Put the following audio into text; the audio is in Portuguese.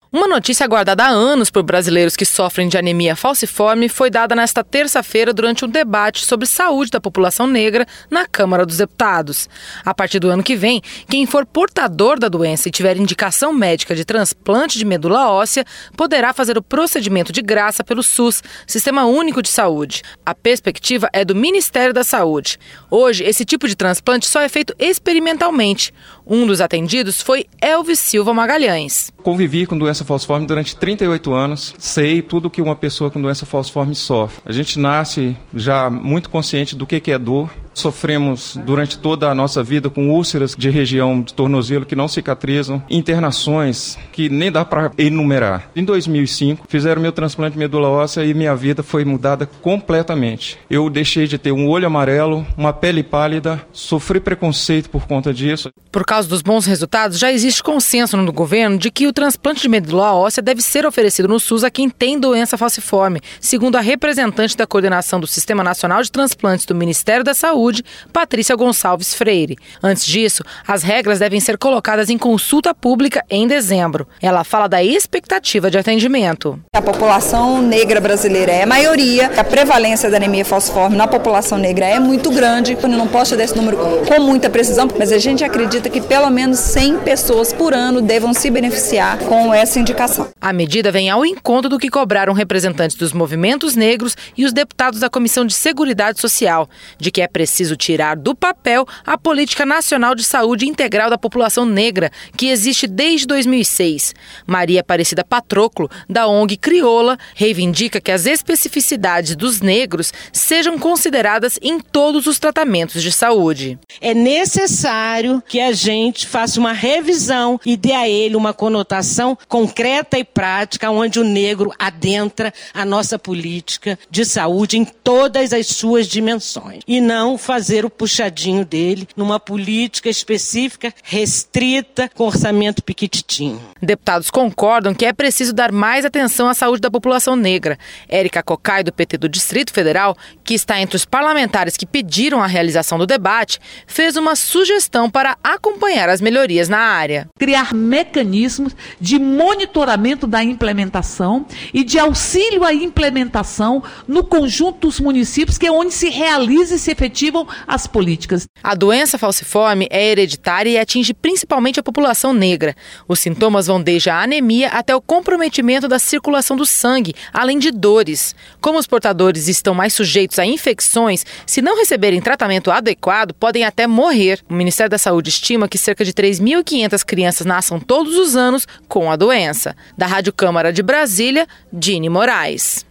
Uma notícia aguardada há anos por brasileiros que sofrem de anemia falciforme foi dada nesta terça-feira durante um debate sobre saúde da população negra na Câmara dos Deputados. A partir do ano que vem, quem for portador da doença e tiver indicação médica de transplante de medula óssea poderá fazer o procedimento de graça pelo SUS, Sistema Único de Saúde. A perspectiva é do Ministério da Saúde. Hoje, esse tipo de transplante só é feito experimentalmente. Um dos atendidos foi Elvis Silva Magalhães. Convivi com doença falciforme durante 38 anos, sei tudo que uma pessoa com doença falciforme sofre. A gente nasce já muito consciente do que é dor. Sofremos durante toda a nossa vida com úlceras de região de tornozelo que não cicatrizam, internações que nem dá para enumerar. Em 2005, fizeram meu transplante de medula óssea e minha vida foi mudada completamente. Eu deixei de ter um olho amarelo, uma pele pálida, sofri preconceito por conta disso. Por causa dos bons resultados, já existe consenso no governo de que o transplante de medula óssea deve ser oferecido no SUS a quem tem doença falciforme, segundo a representante da coordenação do Sistema Nacional de Transplantes do Ministério da Saúde, Patrícia Gonçalves Freire. Antes disso, as regras devem ser colocadas em consulta pública em dezembro. Ela fala da expectativa de atendimento. A população negra brasileira é a maioria, a prevalência da anemia falciforme na população negra é muito grande. Eu não posso dar esse número com muita precisão, mas a gente acredita que pelo menos 100 pessoas por ano devam se beneficiar com essa indicação. A medida vem ao encontro do que cobraram representantes dos movimentos negros e os deputados da Comissão de Seguridade Social, de que é preciso tirar do papel a Política Nacional de Saúde Integral da População Negra, que existe desde 2006. Maria Aparecida Patroclo, da ONG Crioula, reivindica que as especificidades dos negros sejam consideradas em todos os tratamentos de saúde. É necessário que a gente faça uma revisão e dê a ele uma conotação concreta e prática, onde o negro adentra a nossa política de saúde em todas as suas dimensões. E não fazer o puxadinho dele numa política específica, restrita, com orçamento piquititinho. Deputados concordam que é preciso dar mais atenção à saúde da população negra. Érica Cocai, do PT do Distrito Federal, que está entre os parlamentares que pediram a realização do debate, fez uma sugestão para acompanhar as melhorias na área. Criar mecanismos de monitoramento da implementação e de auxílio à implementação no conjunto dos municípios, que é onde se realiza e se efetiva as políticas. A doença falciforme é hereditária e atinge principalmente a população negra. Os sintomas vão desde a anemia até o comprometimento da circulação do sangue, além de dores. Como os portadores estão mais sujeitos a infecções, se não receberem tratamento adequado, podem até morrer. O Ministério da Saúde estima que cerca de 3.500 crianças nasçam todos os anos com a doença. Da Rádio Câmara de Brasília, Dini Moraes.